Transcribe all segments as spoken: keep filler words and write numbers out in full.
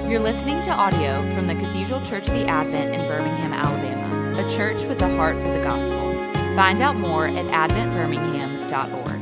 You're listening to audio from the Cathedral Church of the Advent in Birmingham, Alabama, a church with a heart for the gospel. Find out more at advent birmingham dot org.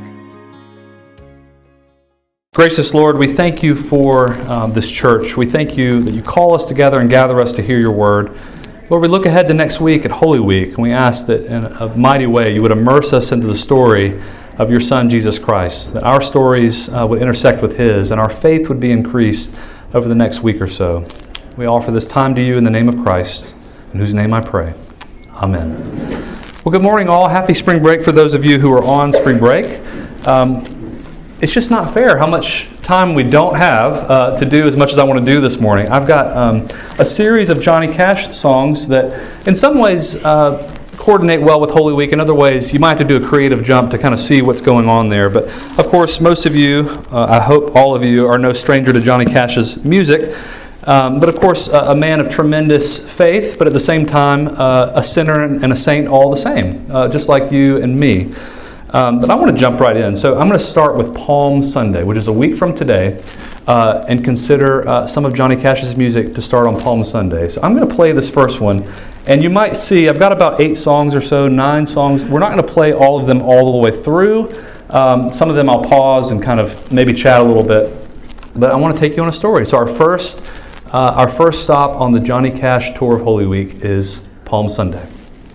Gracious Lord, we thank you for um, this church. We thank you that you call us together and gather us to hear your word. Lord, we look ahead to next week at Holy Week, and we ask that in a mighty way you would immerse us into the story of your Son, Jesus Christ, that our stories uh, would intersect with his, and our faith would be increased over the next week or so. We offer this time to you in the name of Christ, in whose name I pray. Amen. Well, good morning all. Happy spring break for those of you who are on spring break. Um, it's just not fair how much time we don't have uh, to do as much as I want to do this morning. I've got um, a series of Johnny Cash songs that in some ways uh, coordinate well with Holy Week. In other ways, you might have to do a creative jump to kind of see what's going on there. But of course, most of you, uh, I hope all of you, are no stranger to Johnny Cash's music. Um, but of course, uh, a man of tremendous faith, but at the same time, uh, a sinner and a saint all the same, uh, just like you and me. Um, but I want to jump right in. So I'm going to start with Palm Sunday, which is a week from today, uh, and consider uh, some of Johnny Cash's music to start on Palm Sunday. So I'm going to play this first one. And you might see, I've got about eight songs or so, nine songs. We're not going to play all of them all the way through. Um, some of them I'll pause and kind of maybe chat a little bit. But I want to take you on a story. So our first, uh, our first stop on the Johnny Cash tour of Holy Week is Palm Sunday.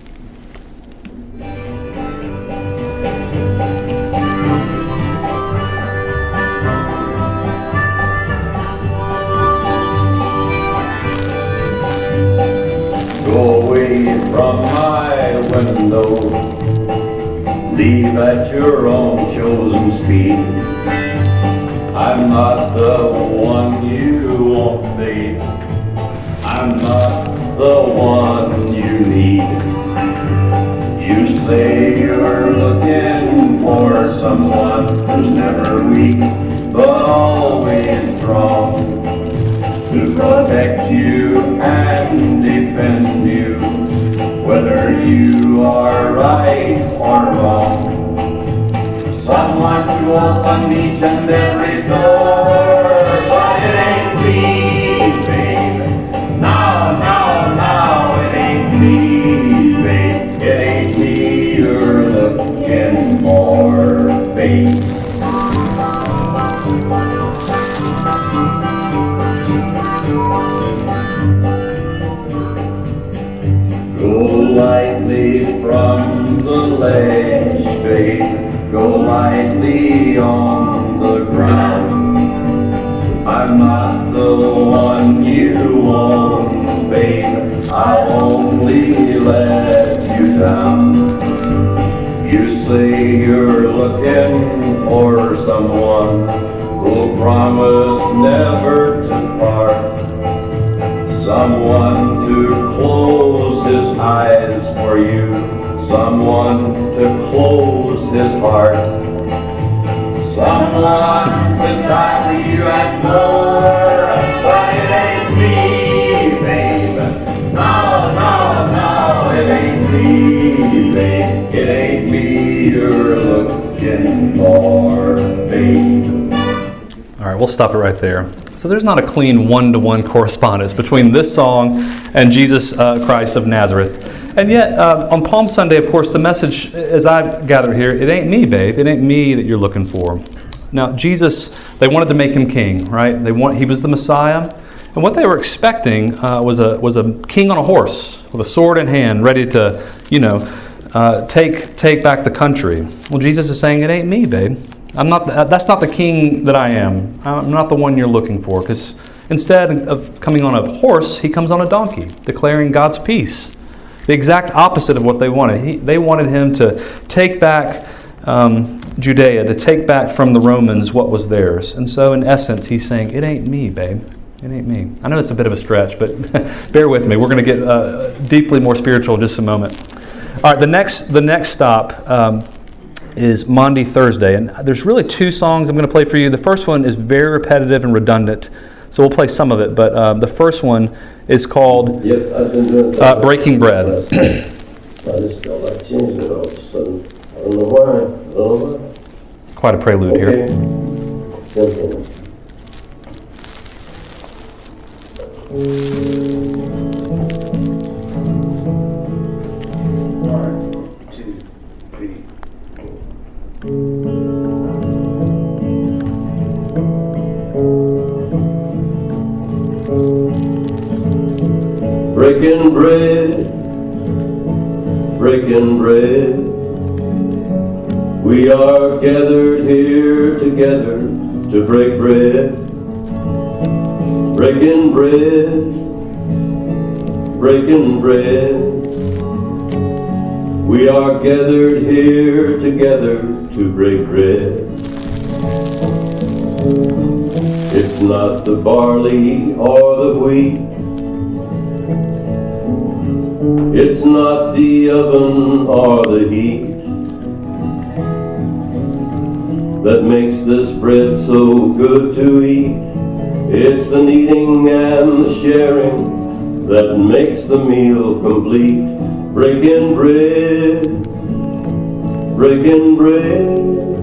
Go away from my window, leave at your own chosen speed. I'm not the one you want, babe. I'm not the one you need. You say you're looking for someone who's never weak, but always strong, to protect you and defend you, whether you are right or wrong. Someone to open each and every door, but it ain't me, babe. No, no, no, it ain't me, babe. It ain't me you're looking for, babe. Go lightly from the ledge, babe. Go lightly on the ground. I'm not the one you want, babe. I'll only let you down. You say you're looking for someone who'll promise never to part. Someone to close his eyes for you, someone to close his heart, someone to die for you and more, but it ain't me, babe. No, no, no, it ain't me, babe. It ain't me you're looking for, babe. All right, we'll stop it right there. So there's not a clean one-to-one correspondence between this song and Jesus uh, Christ of Nazareth. And yet, uh, on Palm Sunday, of course, the message, as I gather here, it ain't me, babe. It ain't me that you're looking for. Now, Jesus, they wanted to make him king, right? They want, he was the Messiah. And what they were expecting uh, was a was a king on a horse with a sword in hand, ready to, you know, uh, take take back the country. Well, Jesus is saying, it ain't me, babe. I'm not. The, that's not the king that I am. I'm not the one you're looking for. Because instead of coming on a horse, he comes on a donkey, declaring God's peace. The exact opposite of what they wanted. He, they wanted him to take back um, Judea, to take back from the Romans what was theirs. And so, in essence, he's saying, "It ain't me, babe. It ain't me." I know it's a bit of a stretch, but bear with me. We're going to get uh, deeply more spiritual in just a moment. All right. The next. The next stop. Um, is Maundy Thursday. And there's really two songs I'm going to play for you. The first one is very repetitive and redundant, so we'll play some of it. But um, the first one is called yep, I've been doing uh, Breaking Bread. I just felt like changing it all of a sudden. I don't know why. I don't know why. Quite a prelude okay. here. Okay. Breaking bread, breaking bread. We are gathered here together to break bread. Breaking bread, breaking bread. We are gathered here together to break bread. It's not the barley or the wheat. It's not the oven or the heat that makes this bread so good to eat. It's the kneading and the sharing that makes the meal complete. Breaking bread, breaking bread.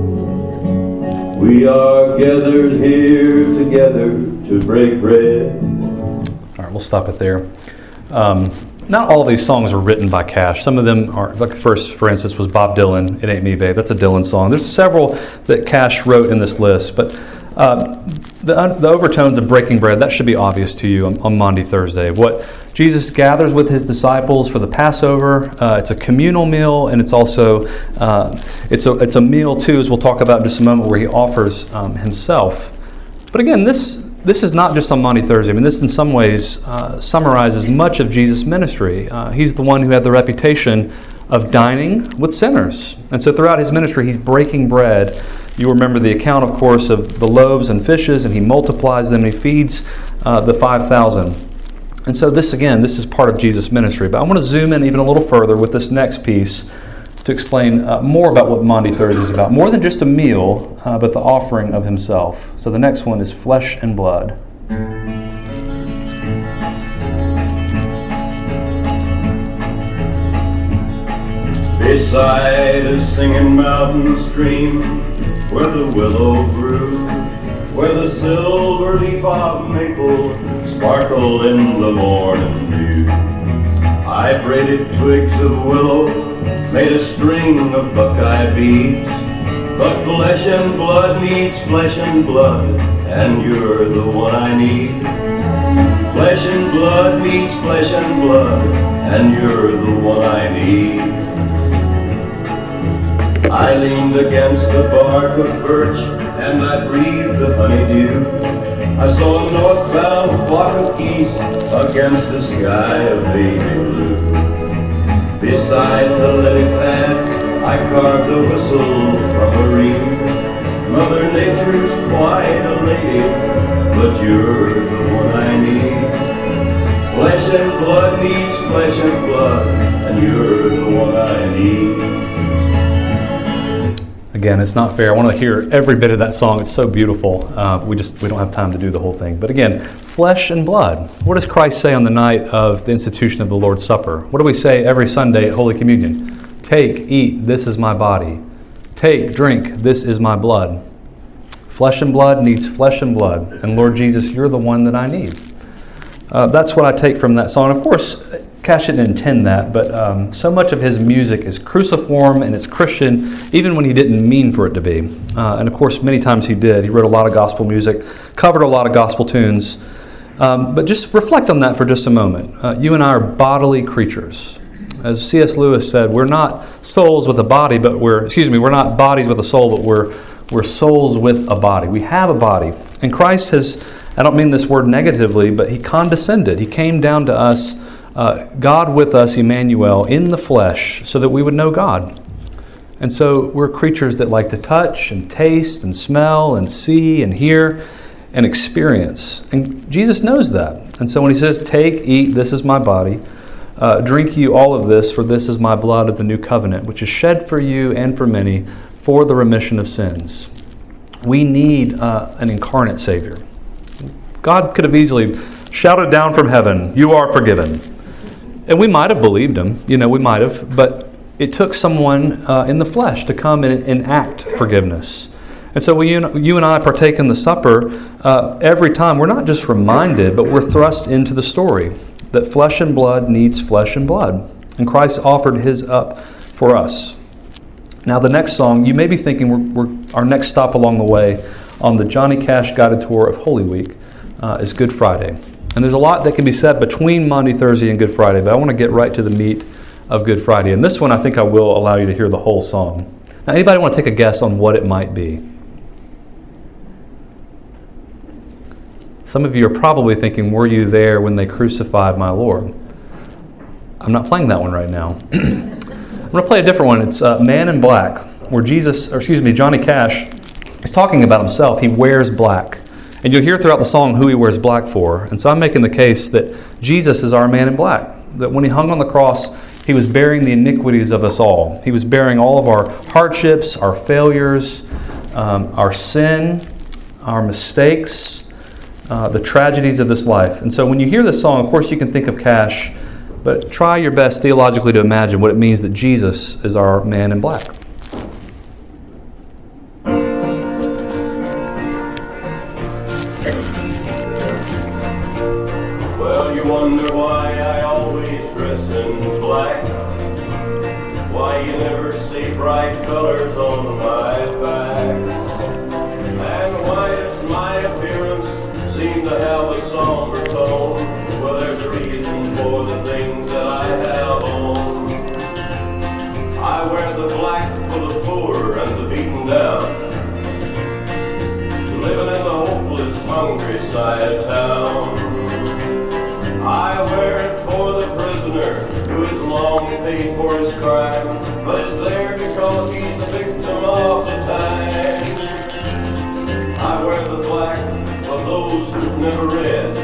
We are gathered here together to break bread. All right, we'll stop it there. Um, Not all of these songs are written by Cash. Some of them are, like the first, for instance, was Bob Dylan, It Ain't Me, Babe. That's a Dylan song. There's several that Cash wrote in this list, but uh, the, the overtones of breaking bread, that should be obvious to you on, on Maundy Thursday. What Jesus gathers with his disciples for the Passover, uh, it's a communal meal, and it's also, uh, it's, a, it's a meal too, as we'll talk about in just a moment, where he offers um, himself. But again, this This is not just on Maundy Thursday. I mean, this in some ways uh, summarizes much of Jesus' ministry. Uh, he's the one who had the reputation of dining with sinners. And so throughout his ministry, he's breaking bread. You remember the account, of course, of the loaves and fishes, and he multiplies them and he feeds uh, the five thousand. And so this, again, this is part of Jesus' ministry. But I want to zoom in even a little further with this next piece to explain uh, more about what Maundy Thursday is about. More than just a meal, uh, but the offering of himself. So the next one is flesh and blood. Beside a singing mountain stream, where the willow grew, where the silver leaf of maple sparkled in the morning dew, I braided twigs of willow, made a string of buckeye beads. But flesh and blood needs flesh and blood, and you're the one I need. Flesh and blood needs flesh and blood, and you're the one I need. I leaned against the bark of birch, and I breathed the honeydew. I saw a northbound flock of geese against the sky of baby blue. Beside the lily pad, I carved a whistle from a reed. Mother Nature's quite a lady, but you're the one I need. Flesh and blood needs flesh and blood, and you're the one I need. Again, it's not fair. I want to hear every bit of that song. It's so beautiful. Uh, we just we don't have time to do the whole thing. But again, flesh and blood. What does Christ say on the night of the institution of the Lord's Supper? What do we say every Sunday at Holy Communion? Take, eat, this is my body. Take, drink, this is my blood. Flesh and blood needs flesh and blood. And Lord Jesus, you're the one that I need. Uh, that's what I take from that song. Of course, Cash didn't intend that, but um, so much of his music is cruciform and it's Christian, even when he didn't mean for it to be. Uh, and of course, many times he did. He wrote a lot of gospel music, covered a lot of gospel tunes. Um, but just reflect on that for just a moment. Uh, you and I are bodily creatures. As C S Lewis said, we're not souls with a body, but we're, excuse me, we're not bodies with a soul, but we're we're souls with a body. We have a body. And Christ has, I don't mean this word negatively, but he condescended. He came down to us, uh, God with us, Emmanuel, in the flesh, so that we would know God. And so we're creatures that like to touch and taste and smell and see and hear and experience. And Jesus knows that. And so when he says, take, eat, this is my body, uh, drink you all of this, for this is my blood of the new covenant, which is shed for you and for many for the remission of sins. We need uh, an incarnate Savior. God could have easily shouted down from heaven, you are forgiven. And we might have believed him, you know, we might have, but it took someone uh, in the flesh to come and enact forgiveness. And so when you, you and I partake in the supper, uh, every time we're not just reminded, but we're thrust into the story that flesh and blood needs flesh and blood. And Christ offered his up for us. Now the next song, you may be thinking we're, we're, our next stop along the way on the Johnny Cash guided tour of Holy Week uh, is Good Friday. And there's a lot that can be said between Maundy Thursday and Good Friday, but I want to get right to the meat of Good Friday. And this one I think I will allow you to hear the whole song. Now anybody want to take a guess on what it might be? Some of you are probably thinking, were you there when they crucified my Lord? I'm not playing that one right now. I'm going to play a different one. It's uh, Man in Black, where Jesus, or excuse me, Johnny Cash is talking about himself. He wears black. And you'll hear throughout the song who he wears black for. And so I'm making the case that Jesus is our man in black. That when he hung on the cross, he was bearing the iniquities of us all. He was bearing all of our hardships, our failures, um, our sin, our mistakes, uh, the tragedies of this life. And so when you hear this song, of course you can think of Cash, but try your best theologically to imagine what it means that Jesus is our man in black. Well, you wonder why I always dress in black. Why you never see bright colors on my back. And why does my appearance seem to have a somber tone? Well, there's a reason for the things that I have on. I wear the black for the poor and the beaten down, living in the hopeless, hungry side of town. I wear it for the prisoner who has long paid for his crime, but is there because he's the victim of the time. I wear the black of those who've never read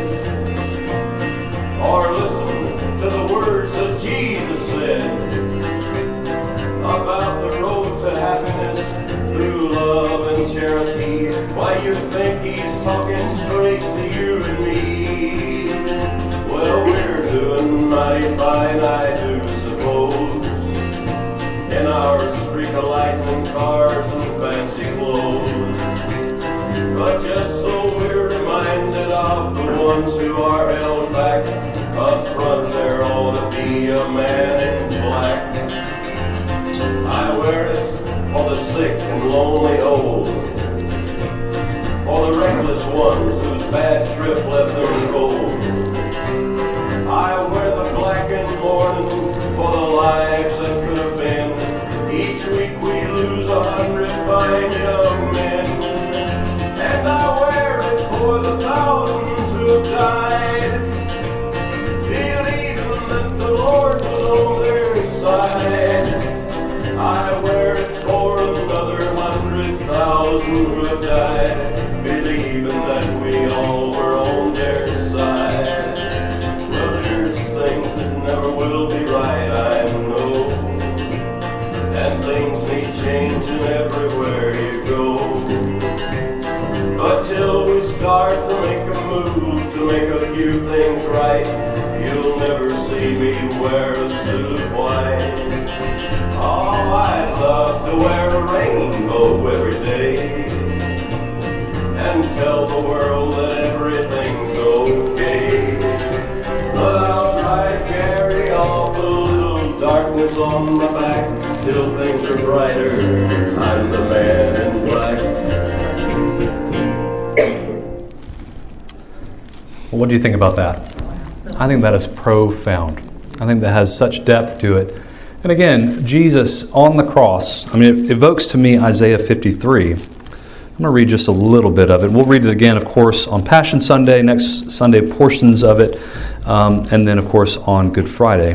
or listen to the words that Jesus said about the road to happiness through love and charity. Why you think he's talking straight to you and me? Well, we're doing mighty fine, I do suppose, in our streak of lightning cars and fancy clothes. But just so we're reminded of the ones who are held back, up front there ought to be a man in black. I wear it for the sick and lonely old, for the reckless ones whose bad trip left them cold. I wear the black in mourning for the lives that could have been. Each week we lose a hundred fine young men. And I wear it for the thousands who have died, believing that the Lord was on their side. I wear it for another hundred thousand who have died, believing that we all were on their side. Well, there's things that never will be right, I know, and things need changing everywhere you go. But till we start to make a move to make a few things right, you'll never see me wear a suit of white. Oh, I'd love to wear a rainbow every day and tell the world that everything's okay. But I'll try to carry off a little darkness on my back till things are brighter. I'm the man in black. Well, what do you think about that? I think that is profound. I think that has such depth to it. And again, Jesus on the cross, I mean, it evokes to me Isaiah fifty-three. I'm going to read just a little bit of it. We'll read it again, of course, on Passion Sunday, next Sunday, portions of it, um, and then, of course, on Good Friday.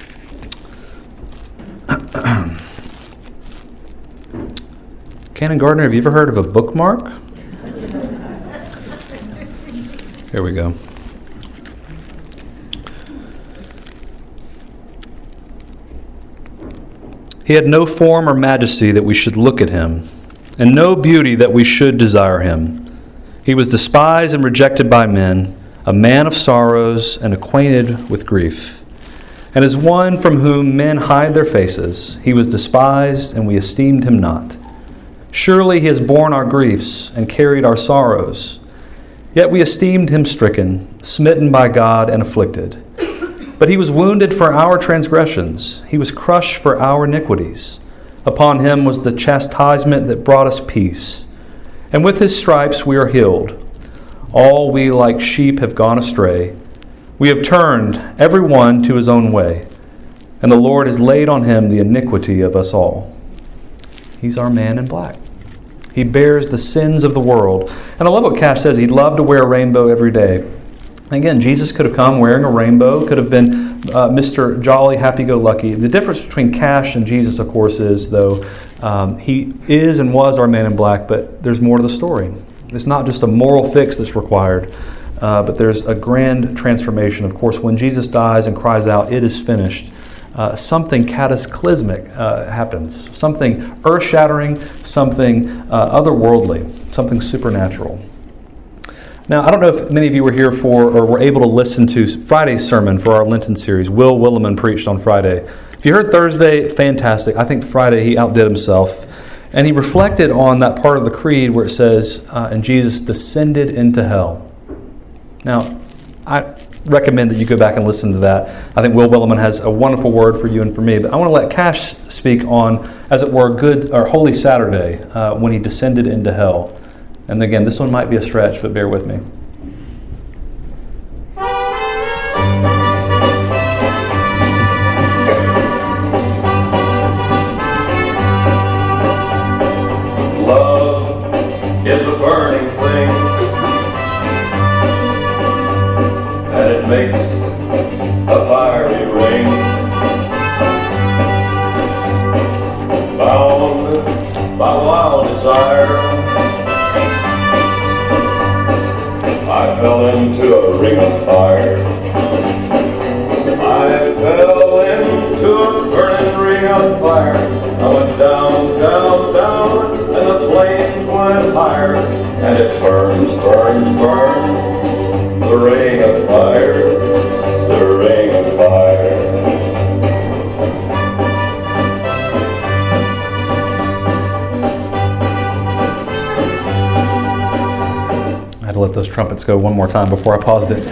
Canon Gardner, have you ever heard of a bookmark? Here we go. He had no form or majesty that we should look at him, and no beauty that we should desire him. He was despised and rejected by men, a man of sorrows and acquainted with grief. And as one from whom men hide their faces, he was despised, and we esteemed him not. Surely he has borne our griefs and carried our sorrows. Yet we esteemed him stricken, smitten by God, and afflicted. But he was wounded for our transgressions. He was crushed for our iniquities. Upon him was the chastisement that brought us peace. And with his stripes we are healed. All we like sheep have gone astray. We have turned every one to his own way. And the Lord has laid on him the iniquity of us all. He's our man in black. He bears the sins of the world. And I love what Cash says. He'd love to wear a rainbow every day. Again, Jesus could have come wearing a rainbow, could have been uh, Mister Jolly, Happy-Go-Lucky. The difference between Cash and Jesus, of course, is, though, um, he is and was our man in black, but there's more to the story. It's not just a moral fix that's required, uh, but there's a grand transformation. Of course, when Jesus dies and cries out, "It is finished," uh, something cataclysmic uh, happens, something earth-shattering, something uh, otherworldly, something supernatural. Now, I don't know if many of you were here for or were able to listen to Friday's sermon for our Lenten series. Will Willimon preached on Friday. If you heard Thursday, fantastic. I think Friday he outdid himself. And he reflected on that part of the creed where it says, uh, and Jesus descended into hell. Now, I recommend that you go back and listen to that. I think Will Willimon has a wonderful word for you and for me. But I want to let Cash speak on, as it were, Good or Holy Saturday, uh, when he descended into hell. And again, this one might be a stretch, but bear with me. Love is a burning thing, and it makes a fiery ring. Bound by wild desire, I fell into a ring of fire. I fell into a burning ring of fire. I went down, down, down, and the flames went higher. And it burns, burns, burns, the ring of fire, the ring of fire. To let those trumpets go one more time before I paused it.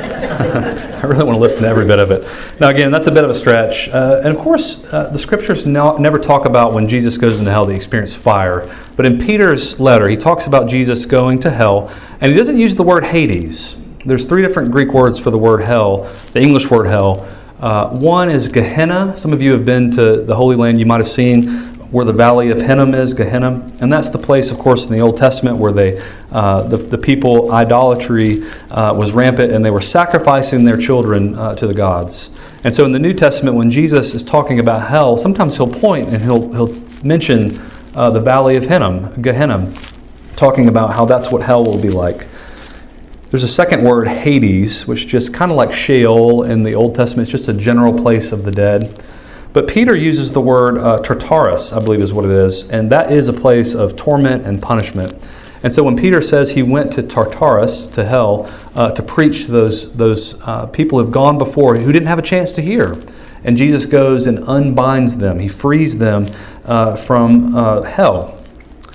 I really want to listen to every bit of it. Now, again, that's a bit of a stretch. Uh, and of course, uh, the scriptures no, never talk about when Jesus goes into hell, they experience fire. But in Peter's letter, he talks about Jesus going to hell, and he doesn't use the word Hades. There's three different Greek words for the word hell, the English word hell. Uh, one is Gehenna. Some of you have been to the Holy Land. You might have seen where the Valley of Hinnom is, Gehenna. And that's the place, of course, in the Old Testament where they, uh, the, the people, idolatry uh, was rampant, and they were sacrificing their children uh, to the gods. And so in the New Testament, when Jesus is talking about hell, sometimes he'll point and he'll, he'll mention uh, the Valley of Hinnom, Gehenna, talking about how that's what hell will be like. There's a second word, Hades, which just kind of like Sheol in the Old Testament. It's just a general place of the dead. But Peter uses the word uh, Tartarus, I believe is what it is, and that is a place of torment and punishment. And so when Peter says he went to Tartarus, to hell, uh, to preach to those, those uh, people who have gone before who didn't have a chance to hear, and Jesus goes and unbinds them, he frees them uh, from uh, hell.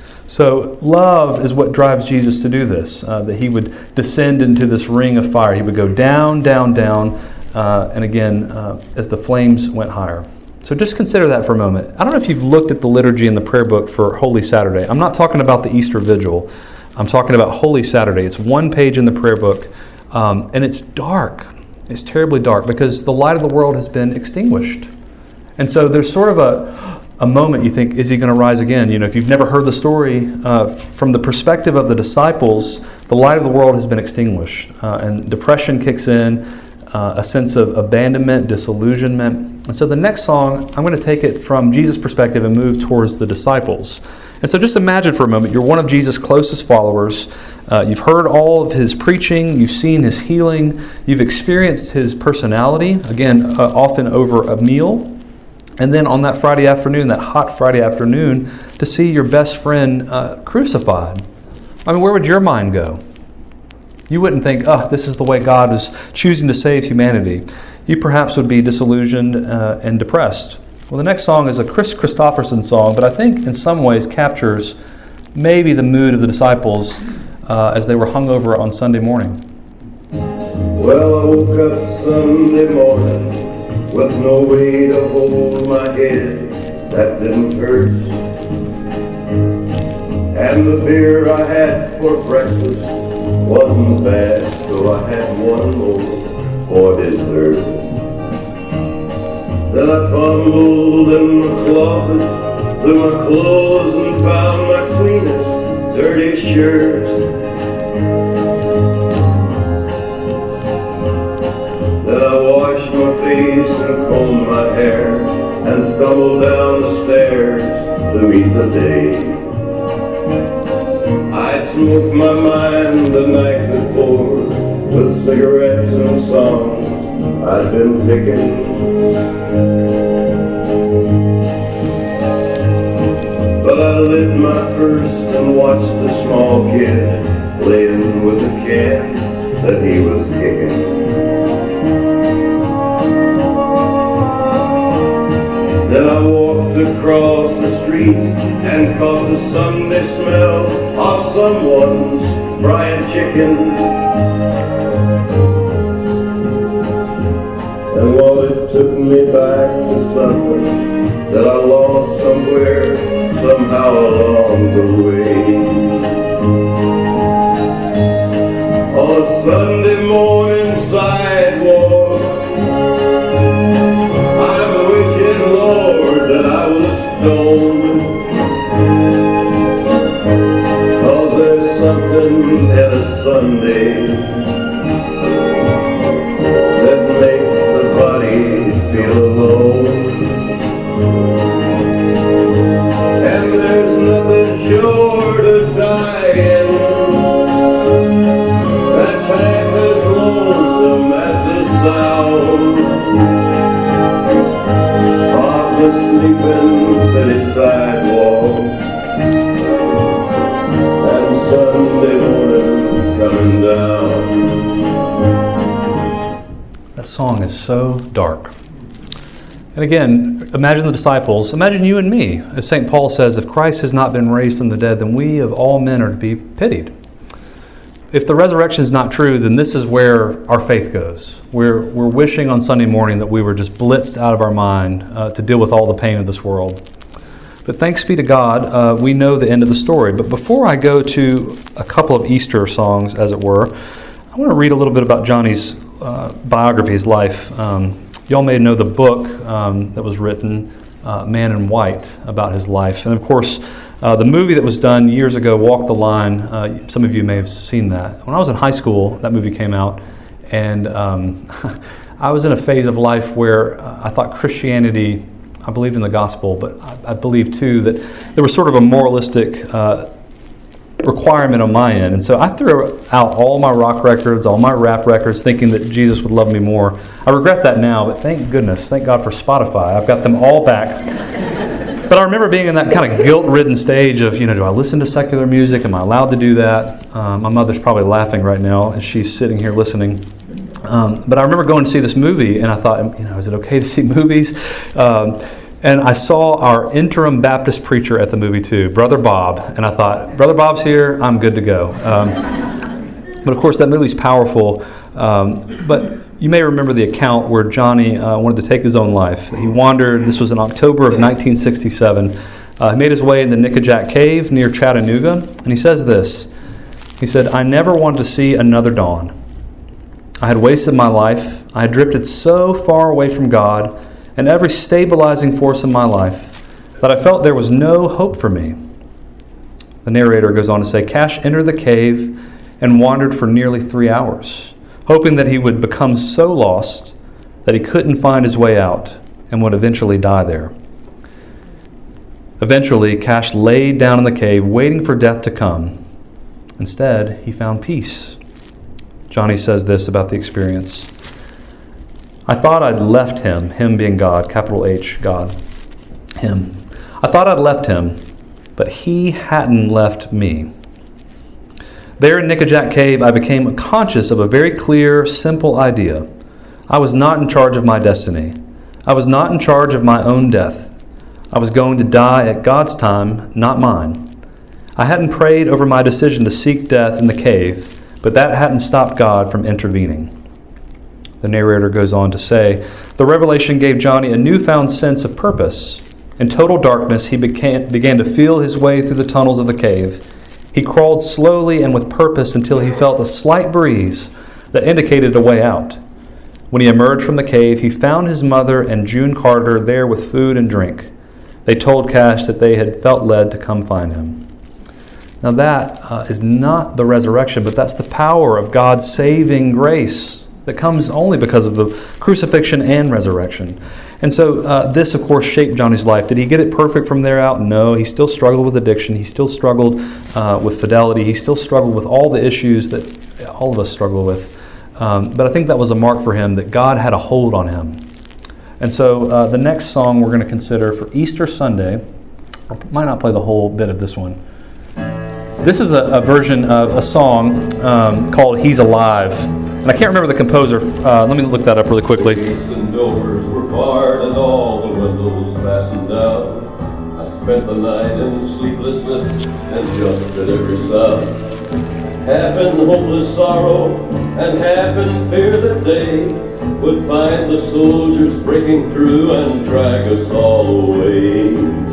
So love is what drives Jesus to do this, uh, that he would descend into this ring of fire. He would go down, down, down, uh, and again, uh, as the flames went higher. So just consider that for a moment. I don't know if you've looked at the liturgy in the prayer book for Holy Saturday. I'm not talking about the Easter Vigil. I'm talking about Holy Saturday. It's one page in the prayer book, um, and it's dark. It's terribly dark because the light of the world has been extinguished. And so there's sort of a, a moment you think, is he going to rise again? You know, if you've never heard the story, uh, from the perspective of the disciples, the light of the world has been extinguished, uh, and depression kicks in. Uh, a sense of abandonment, disillusionment. And so the next song, I'm going to take it from Jesus' perspective and move towards the disciples. And so just imagine for a moment, you're one of Jesus' closest followers. Uh, you've heard all of his preaching. You've seen his healing. You've experienced his personality, again, uh, often over a meal. And then on that Friday afternoon, that hot Friday afternoon, to see your best friend uh, crucified. I mean, where would your mind go? You wouldn't think, oh, this is the way God is choosing to save humanity. You perhaps would be disillusioned uh, and depressed. Well, the next song is a Chris Christopherson song, but I think in some ways captures maybe the mood of the disciples uh, as they were hungover on Sunday morning. Well, I woke up Sunday morning with no way to hold my head that didn't hurt. And the beer I had for breakfast wasn't bad, so I had one more for dessert. Then I fumbled in my closet through my clothes and found my cleanest dirty shirt. Then I washed my face and combed my hair and stumbled down the stairs to meet the day. I'd smoked my mind the night before with cigarettes and songs I'd been picking. But I lit my first and watched the small kid playing with a can that he was kicking. Then I walked across the street and caught the Sunday smell of someone's fried chicken. And while it took me back to something that I lost somewhere, somehow along the way, on a Sunday morning sidewalk, I'm wishing, Lord, that I was stoned. 'Cause there's something in a Sunday that makes the body feel alone. And there's nothing short of dying that's half as lonesome as the sound of the sleeping city sidewalk and Sunday morning coming down. That song is so dark. And again, imagine the disciples, imagine you and me. As Saint Paul says, if Christ has not been raised from the dead, then we of all men are to be pitied. If the resurrection is not true, then this is where our faith goes. We're, we're wishing on Sunday morning that we were just blitzed out of our mind uh, to deal with all the pain of this world. But thanks be to God, uh, we know the end of the story. But before I go to a couple of Easter songs, as it were, I want to read a little bit about Johnny's uh, biography, his life. Um, Y'all may know the book um, that was written, uh, Man in White, about his life. And of course, uh, the movie that was done years ago, Walk the Line, uh, some of you may have seen that. When I was in high school, that movie came out, and um, I was in a phase of life where uh, I thought Christianity, I believed in the gospel, but I, I believed too that there was sort of a moralistic uh, requirement on my end. And so I threw out all my rock records, all my rap records, thinking that Jesus would love me more. I regret that now, but thank goodness, thank God for Spotify. I've got them all back. But I remember being in that kind of guilt-ridden stage of, you know, do I listen to secular music? Am I allowed to do that? Um, my mother's probably laughing right now as she's sitting here listening. Um, but I remember going to see this movie, and I thought, you know, is it okay to see movies? Um, And I saw our interim Baptist preacher at the movie too, Brother Bob. And I thought, Brother Bob's here, I'm good to go. Um, but of course, that movie's powerful. Um, but you may remember the account where Johnny uh, wanted to take his own life. He wandered, this was in October of nineteen sixty-seven. Uh, he made his way into Nickajack Cave near Chattanooga. And he says this, he said, I never wanted to see another dawn. I had wasted my life. I had drifted so far away from God and every stabilizing force in my life that I felt there was no hope for me. The narrator goes on to say, Cash entered the cave and wandered for nearly three hours, hoping that he would become so lost that he couldn't find his way out and would eventually die there. Eventually, Cash laid down in the cave, waiting for death to come. Instead, he found peace. Johnny says this about the experience. I thought I'd left him, him being God, capital H, God, him. I thought I'd left him, but he hadn't left me. There in Nickajack Cave, I became conscious of a very clear, simple idea. I was not in charge of my destiny. I was not in charge of my own death. I was going to die at God's time, not mine. I hadn't prayed over my decision to seek death in the cave, but that hadn't stopped God from intervening. The narrator goes on to say, the revelation gave Johnny a newfound sense of purpose. In total darkness, he began, began to feel his way through the tunnels of the cave. He crawled slowly and with purpose until he felt a slight breeze that indicated a way out. When he emerged from the cave, he found his mother and June Carter there with food and drink. They told Cash that they had felt led to come find him. Now that uh, is not the resurrection, but that's the power of God's saving grace that comes only because of the crucifixion and resurrection. And so uh, this, of course, shaped Johnny's life. Did he get it perfect from there out? No. He still struggled with addiction. He still struggled uh, with fidelity. He still struggled with all the issues that all of us struggle with. Um, but I think that was a mark for him that God had a hold on him. And so uh, the next song we're going to consider for Easter Sunday, I might not play the whole bit of this one. This is a, a version of a song um, called He's Alive. And I can't remember the composer. Uh, let me look that up really quickly. Gates and doors were barred and all the windows fastened down. I spent the night in sleeplessness and jumped at every sound. Half in hopeless sorrow and half in fear that they would find the soldiers breaking through and drag us all away.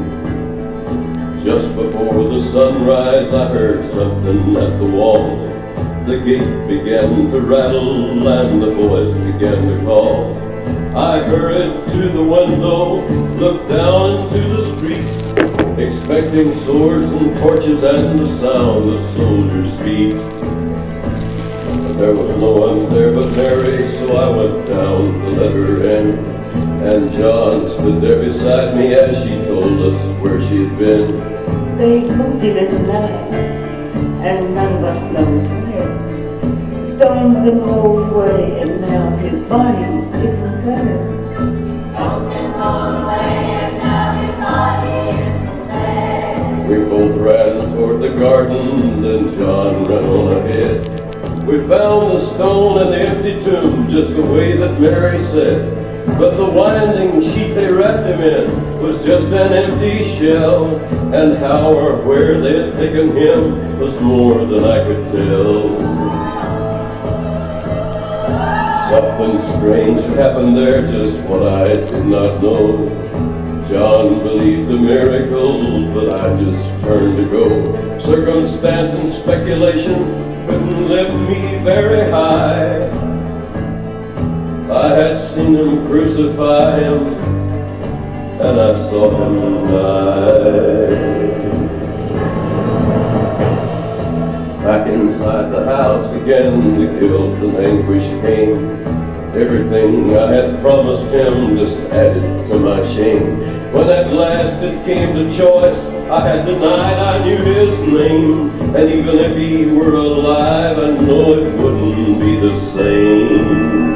Just before the sunrise, I heard something at the wall. The gate began to rattle and the voice began to call. I hurried to the window, looked down into the street, expecting swords and torches and the sound of soldiers' feet. There was no one there but Mary, so I went down to let her in. And John stood there beside me as she told us where she'd been. They moved him in the night, and none of us knows where. The stone's been rolled away, and now his body isn't there. Stone's been rolled away, and now his body isn't there. We both ran toward the garden, then John ran on ahead. We found the stone and the empty tomb, just the way that Mary said. But the winding sheet they wrapped him in was just an empty shell, and how or where they had taken him was more than I could tell. Something strange had happened there, just what I did not know. John believed the miracle, but I just turned to go. Circumstance and speculation couldn't lift me very high. I had seen them crucify him, and I saw him die. Back inside the house again, the guilt and anguish came. Everything I had promised him just added to my shame. When at last it came to choice, I had denied I knew his name. And even if he were alive, I know it wouldn't be the same.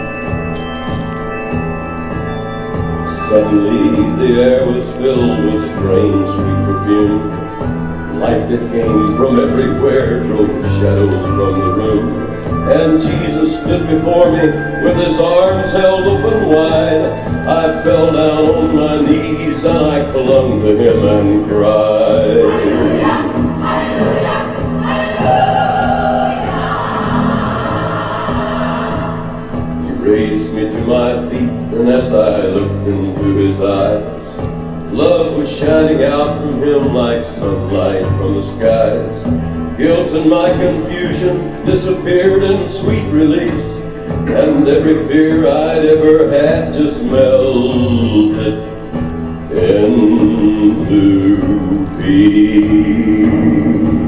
Suddenly the air was filled with strange sweet perfume. Light that came from everywhere drove shadows from the room. And Jesus stood before me with his arms held open wide. I fell down on my knees and I clung to him and cried. Raised me to my feet, and as I looked into his eyes, love was shining out from him like sunlight from the skies. Guilt and my confusion disappeared in sweet release, and every fear I'd ever had just melted into peace.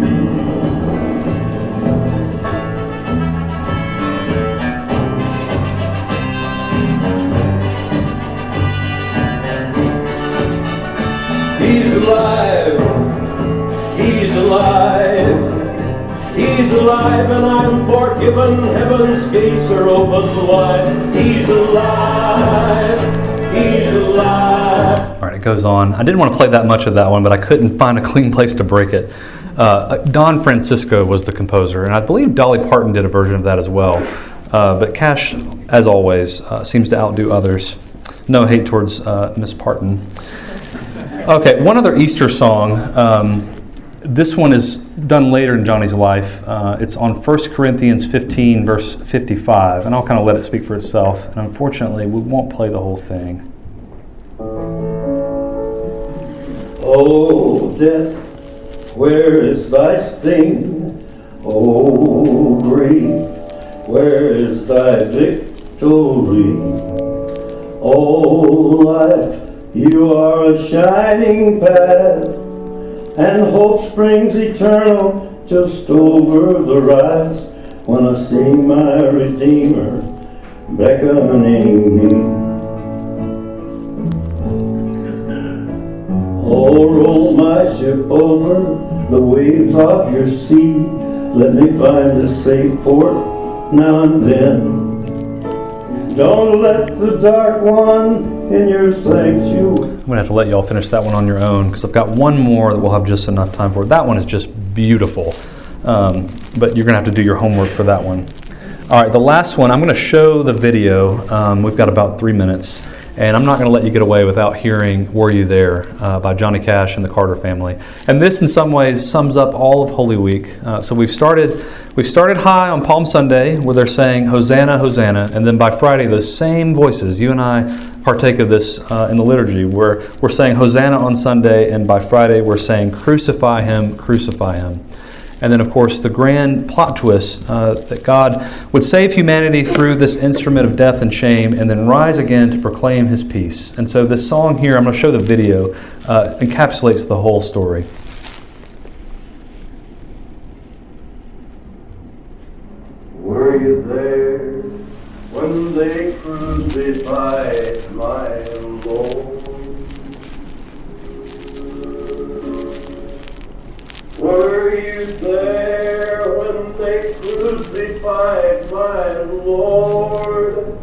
He's alive, he's alive, he's alive, and I'm forgiven. Heaven's gates are open wide. He's alive, he's alive. All right, it goes on. I didn't want to play that much of that one, but I couldn't find a clean place to break it. Uh, Don Francisco was the composer, and I believe Dolly Parton did a version of that as well. Uh, but Cash, as always, uh, seems to outdo others. No hate towards uh, Miss Parton. Okay, one other Easter song. Um, this one is done later in Johnny's life. Uh, it's on First Corinthians fifteen, verse fifty-five, and I'll kind of let it speak for itself. And unfortunately, we won't play the whole thing. Oh, death, where is thy sting? Oh, grave, where is thy victory? Oh, life, you are a shining path, and hope springs eternal just over the rise when I see my Redeemer beckoning me. Oh, roll my ship over the waves of your sea. Let me find a safe port now and then. Don't let the dark one in your sanctuary. I'm going to have to let y'all finish that one on your own because I've got one more that we'll have just enough time for. That one is just beautiful, um, but you're going to have to do your homework for that one. All right, the last one, I'm going to show the video. Um, we've got about three minutes. And I'm not going to let you get away without hearing Were You There uh, by Johnny Cash and the Carter Family. And this in some ways sums up all of Holy Week. Uh, so we've started we've started high on Palm Sunday where they're saying Hosanna, Hosanna. And then by Friday, those same voices, you and I partake of this uh, in the liturgy, where we're saying Hosanna on Sunday, and by Friday we're saying Crucify Him, Crucify Him. And then, of course, the grand plot twist uh, that God would save humanity through this instrument of death and shame and then rise again to proclaim His peace. And so this song here, I'm going to show the video, uh, encapsulates the whole story. Were you there when they crucified my Lord? Were you there when they crucified my Lord?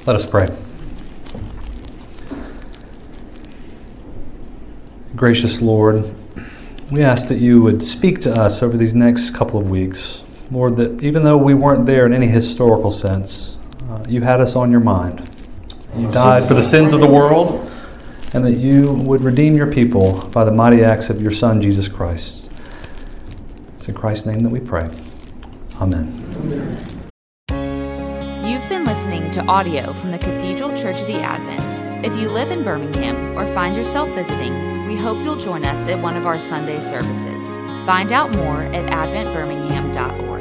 Let us pray. Gracious Lord, we ask that you would speak to us over these next couple of weeks. Lord, that even though we weren't there in any historical sense, uh, you had us on your mind. You died for the sins of the world, and that you would redeem your people by the mighty acts of your Son, Jesus Christ. It's in Christ's name that we pray. Amen. You've been listening to audio from the Cathedral Church of the Advent. If you live in Birmingham or find yourself visiting, we hope you'll join us at one of our Sunday services. Find out more at advent birmingham dot org.